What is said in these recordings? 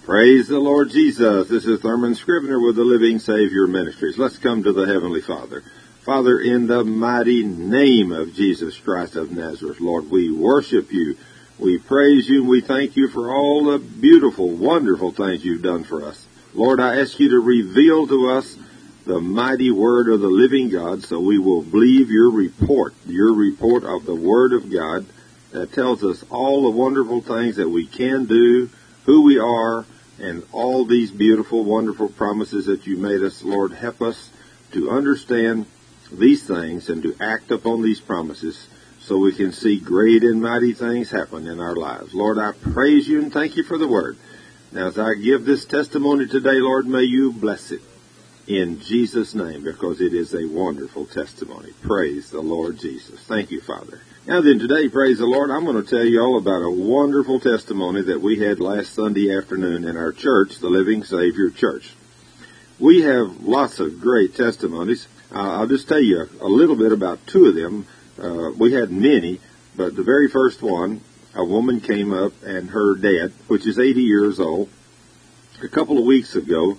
Praise the Lord Jesus. This is Thurman Scrivener with the Living Savior Ministries. Let's come to the Heavenly Father. Father, in the mighty name of Jesus Christ of Nazareth, Lord, we worship you. We praise you and we thank you for all the beautiful, wonderful things you've done for us. Lord, I ask you to reveal to us the mighty word of the living God so we will believe your report of the word of God that tells us all the wonderful things that we can do, who we are, and all these beautiful, wonderful promises that you made us. Lord, help us to understand these things and to act upon these promises so we can see great and mighty things happen in our lives. Lord, I praise you and thank you for the word. Now, as I give this testimony today, Lord, may you bless it in Jesus' name, because it is a wonderful testimony. Praise the Lord Jesus. Thank you, Father. Now then, today, praise the Lord, I'm going to tell you all about a wonderful testimony that we had last Sunday afternoon in our church, the Living Savior Church. We have lots of great testimonies. I'll just tell you a little bit about two of them. We had many, but the very first one, a woman came up and her dad, which is 80 years old, a couple of weeks ago,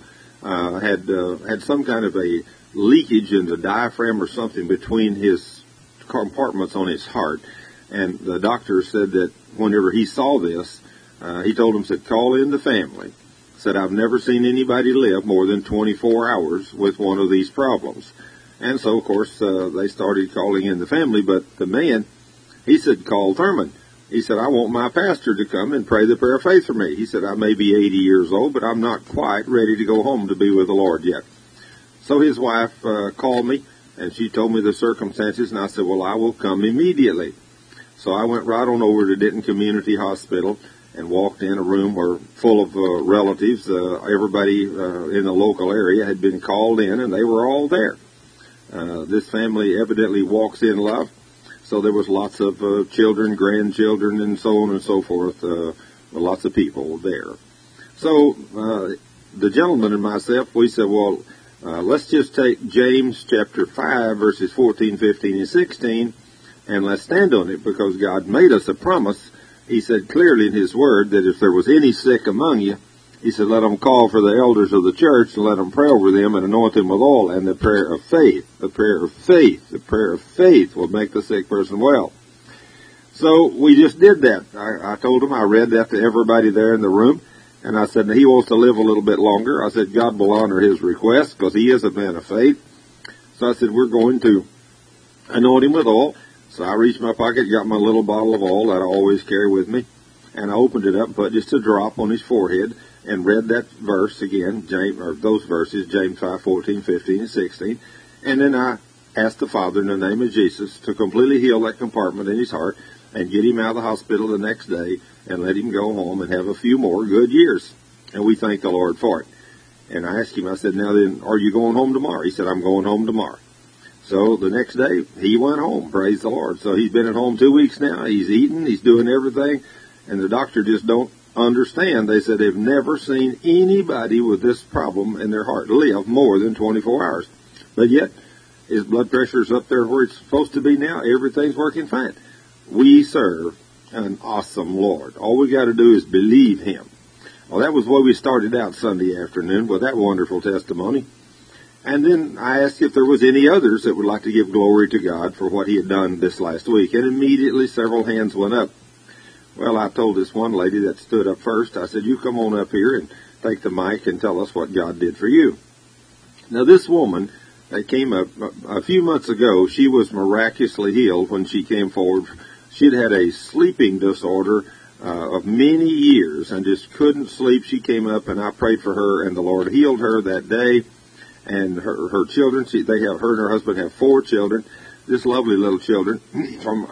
had some kind of a leakage in the diaphragm or something between his compartments on his heart. And the doctor said that whenever he saw this, he told him, said, call in the family. Said, I've never seen anybody live more than 24 hours with one of these problems. And so, of course, they started calling in the family, but the man, he said, call Thurman. He said, I want my pastor to come and pray the prayer of faith for me. He said, I may be 80 years old, but I'm not quite ready to go home to be with the Lord yet. So his wife called me, and she told me the circumstances, and I said, well, I will come immediately. So I went right on over to Denton Community Hospital and walked in a room full of relatives. Everybody in the local area had been called in, and they were all there. This family evidently walks in love. So there was lots of children, grandchildren, and so on and so forth, lots of people there. So the gentleman and myself, we said, well, let's just take James chapter 5, verses 14, 15, and 16, and let's stand on it, because God made us a promise. He said clearly in his word that if there was any sick among you, he said, let them call for the elders of the church and let them pray over them and anoint them with oil. And the prayer of faith will make the sick person well. So we just did that. I told him, I read that to everybody there in the room. And I said, he wants to live a little bit longer. I said, God will honor his request because he is a man of faith. So I said, we're going to anoint him with oil. So I reached my pocket, got my little bottle of oil that I always carry with me. And I opened it up and put just a drop on his forehead. And read that verse again, those verses, James 5, 14, 15, and 16. And then I asked the Father in the name of Jesus to completely heal that compartment in his heart and get him out of the hospital the next day and let him go home and have a few more good years. And we thank the Lord for it. And I asked him, I said, now then, are you going home tomorrow? He said, I'm going home tomorrow. So the next day, he went home, praise the Lord. So he's been at home 2 weeks now. He's eating, he's doing everything. And the doctor just don't understand. They said they've never seen anybody with this problem in their heart live more than 24 hours. But yet, his blood pressure's up there where it's supposed to be now. Everything's working fine. We serve an awesome Lord. All we got to do is believe him. Well, that was where we started out Sunday afternoon with that wonderful testimony. And then I asked if there was any others that would like to give glory to God for what he had done this last week. And immediately several hands went up. Well, I told this one lady that stood up first, I said, you come on up here and take the mic and tell us what God did for you. Now, this woman that came up a few months ago, she was miraculously healed when she came forward. She'd had a sleeping disorder of many years and just couldn't sleep. She came up and I prayed for her, and the Lord healed her that day. And her children, her and her husband have 4 children. This lovely little children from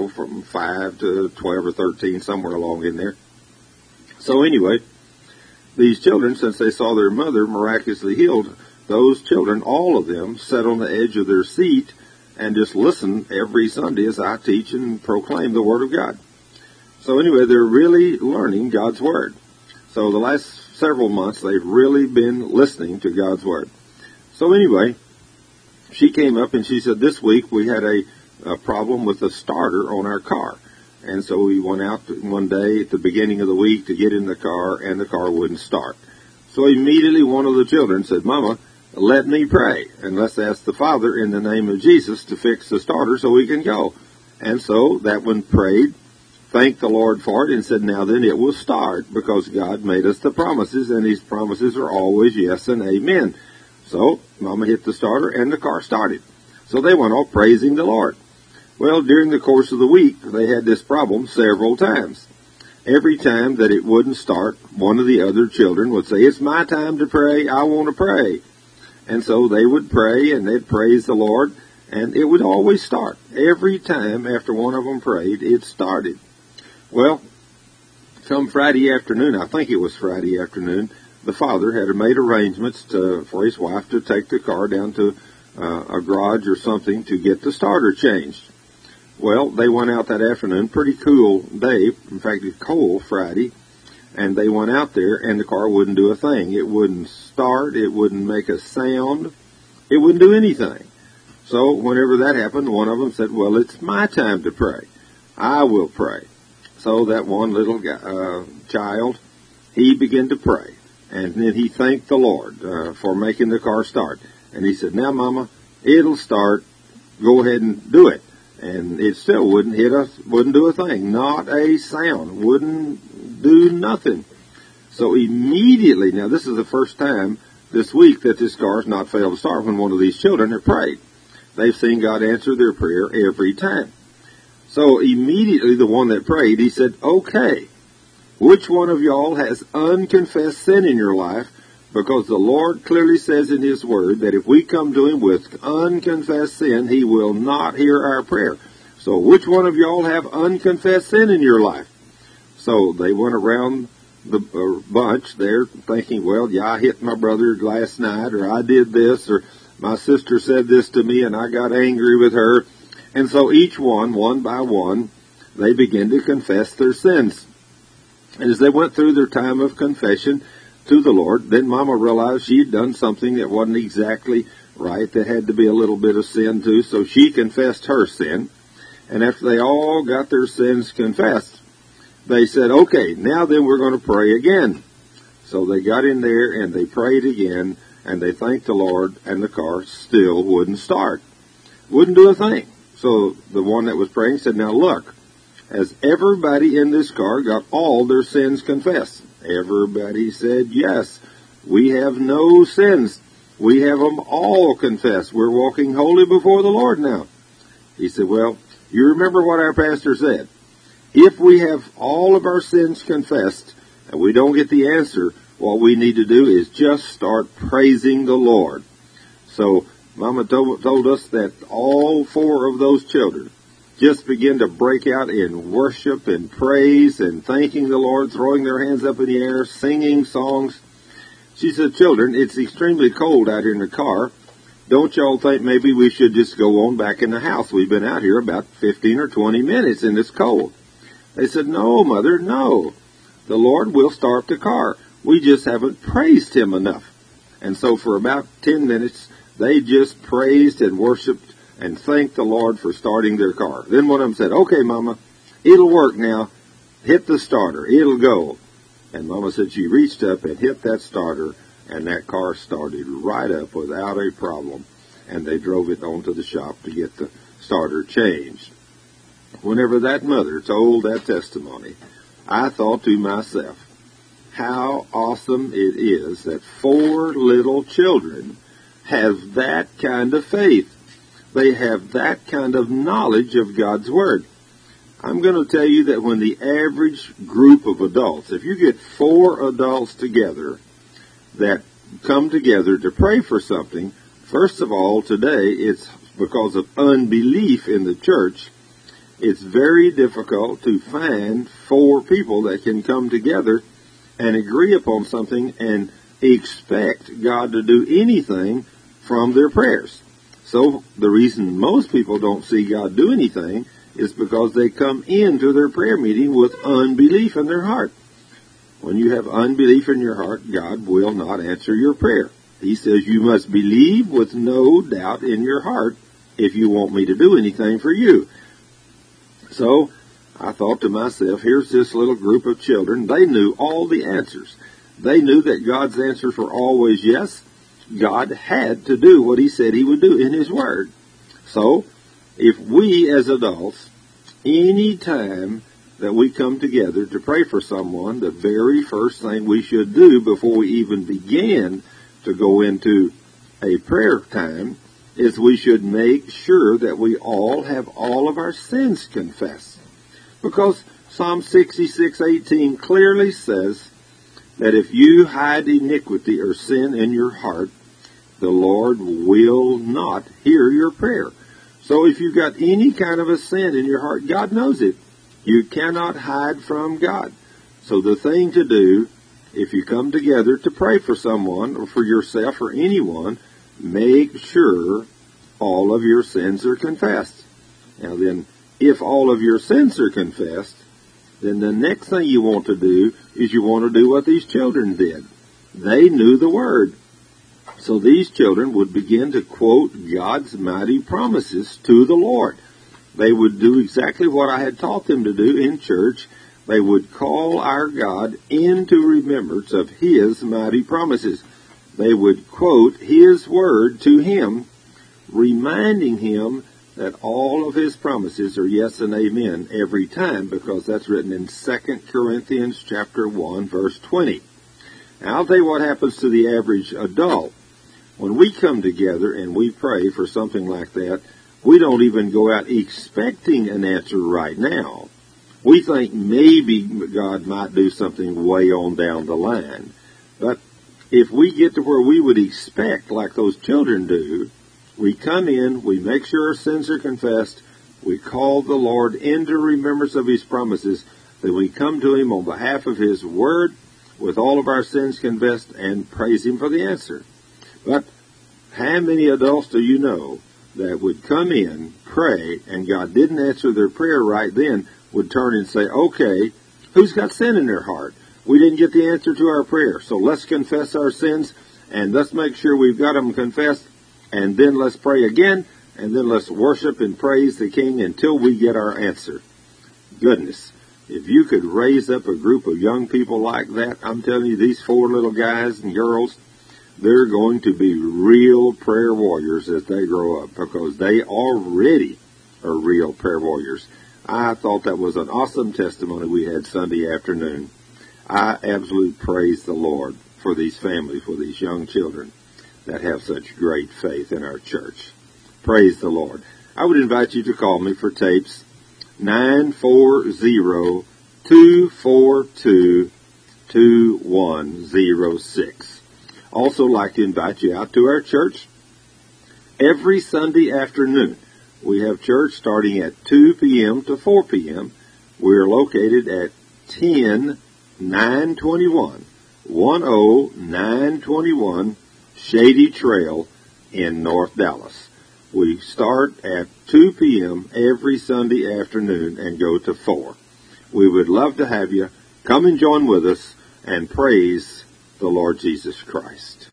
5 to 12 or 13, somewhere along in there. So anyway, these children, since they saw their mother miraculously healed, those children, all of them, sat on the edge of their seat and just listen every Sunday as I teach and proclaim the Word of God. So anyway, they're really learning God's Word. So the last several months, they've really been listening to God's Word. So anyway, she came up and she said, this week we had a problem with the starter on our car. And so we went out one day at the beginning of the week to get in the car, and the car wouldn't start. So immediately one of the children said, Mama, let me pray, and let's ask the Father in the name of Jesus to fix the starter so we can go. And so that one prayed, thanked the Lord for it, and said, now then it will start, because God made us the promises, and these promises are always yes and amen. So Mama hit the starter, and the car started. So they went off praising the Lord. Well, during the course of the week, they had this problem several times. Every time that it wouldn't start, one of the other children would say, it's my time to pray, I want to pray. And so they would pray, and they'd praise the Lord, and it would always start. Every time after one of them prayed, it started. Well, come Friday afternoon, I think it was Friday afternoon, the father had made arrangements for his wife to take the car down to a garage or something to get the starter changed. Well, they went out that afternoon, pretty cool day, in fact, it's cold Friday, and they went out there, and the car wouldn't do a thing. It wouldn't start, it wouldn't make a sound, it wouldn't do anything. So whenever that happened, one of them said, well, it's my time to pray. I will pray. So that one little child, he began to pray, and then he thanked the Lord for making the car start. And he said, now, Mama, it'll start, go ahead and do it. And it still wouldn't do a thing, not a sound, wouldn't do nothing. So immediately, now this is the first time this week that this car has not failed to start when one of these children have prayed. They've seen God answer their prayer every time. So immediately the one that prayed, he said, okay, which one of y'all has unconfessed sin in your life? Because the Lord clearly says in His Word that if we come to Him with unconfessed sin, He will not hear our prayer. So which one of y'all have unconfessed sin in your life? So they went around the bunch there thinking, well, yeah, I hit my brother last night, or I did this, or my sister said this to me and I got angry with her. And so each one by one, they began to confess their sins. And as they went through their time of confession to the Lord, then Mama realized she had done something that wasn't exactly right, that had to be a little bit of sin too, so she confessed her sin. And after they all got their sins confessed, they said, okay, now then we're going to pray again. So they got in there and they prayed again, and they thanked the Lord, and the car still wouldn't start. Wouldn't do a thing. So the one that was praying said, now look, has everybody in this car got all their sins confessed? Everybody said, yes, we have no sins. We have them all confessed. We're walking holy before the Lord now. He said, well, you remember what our pastor said. If we have all of our sins confessed and we don't get the answer, what we need to do is just start praising the Lord. So Mama told us that all four of those children just begin to break out in worship and praise and thanking the Lord, throwing their hands up in the air, singing songs. She said, children, it's extremely cold out here in the car. Don't y'all think maybe we should just go on back in the house? We've been out here about 15 or 20 minutes and it's cold. They said, no, Mother, no. The Lord will start the car. We just haven't praised Him enough. And so for about 10 minutes, they just praised and worshiped and thanked the Lord for starting their car. Then one of them said, okay, Mama, it'll work now. Hit the starter. It'll go. And Mama said she reached up and hit that starter, and that car started right up without a problem. And they drove it on to the shop to get the starter changed. Whenever that mother told that testimony, I thought to myself, how awesome it is that four little children have that kind of faith. They have that kind of knowledge of God's Word. I'm going to tell you that when the average group of adults, if you get four adults together that come together to pray for something, first of all, today, it's because of unbelief in the church, it's very difficult to find four people that can come together and agree upon something and expect God to do anything from their prayers. So the reason most people don't see God do anything is because they come into their prayer meeting with unbelief in their heart. When you have unbelief in your heart, God will not answer your prayer. He says you must believe with no doubt in your heart if you want me to do anything for you. So I thought to myself, here's this little group of children. They knew all the answers. They knew that God's answers were always yes. God had to do what he said he would do in his word. So, if we as adults, any time that we come together to pray for someone, the very first thing we should do before we even begin to go into a prayer time is we should make sure that we all have all of our sins confessed. Because Psalm 66:18 clearly says that if you hide iniquity or sin in your heart, the Lord will not hear your prayer. So if you've got any kind of a sin in your heart, God knows it. You cannot hide from God. So the thing to do, if you come together to pray for someone or for yourself or anyone, make sure all of your sins are confessed. Now then, if all of your sins are confessed, then the next thing you want to do is you want to do what these children did. They knew the Word. So these children would begin to quote God's mighty promises to the Lord. They would do exactly what I had taught them to do in church. They would call our God into remembrance of His mighty promises. They would quote His Word to Him, reminding Him that all of His promises are yes and amen every time, because that's written in 2 Corinthians chapter 1, verse 20. Now, I'll tell you what happens to the average adult. When we come together and we pray for something like that, we don't even go out expecting an answer right now. We think maybe God might do something way on down the line. But if we get to where we would expect, like those children do, we come in, we make sure our sins are confessed, we call the Lord into remembrance of His promises, then we come to Him on behalf of His Word with all of our sins confessed and praise Him for the answer. But how many adults do you know that would come in, pray, and God didn't answer their prayer right then, would turn and say, okay, who's got sin in their heart? We didn't get the answer to our prayer, so let's confess our sins, and let's make sure we've got them confessed, and then let's pray again, and then let's worship and praise the King until we get our answer. Goodness, if you could raise up a group of young people like that, I'm telling you, these 4 little guys and girls, they're going to be real prayer warriors as they grow up, because they already are real prayer warriors. I thought that was an awesome testimony we had Sunday afternoon. I absolutely praise the Lord for these families, for these young children that have such great faith in our church. Praise the Lord. I would invite you to call me for tapes 940-242-2106. Also like to invite you out to our church every Sunday afternoon. We have church starting at 2 p.m. to 4 p.m. We're located at 10921 Shady Trail in North Dallas. We start at 2 p.m. every Sunday afternoon and go to 4. We would love to have you come and join with us and praise the Lord Jesus Christ.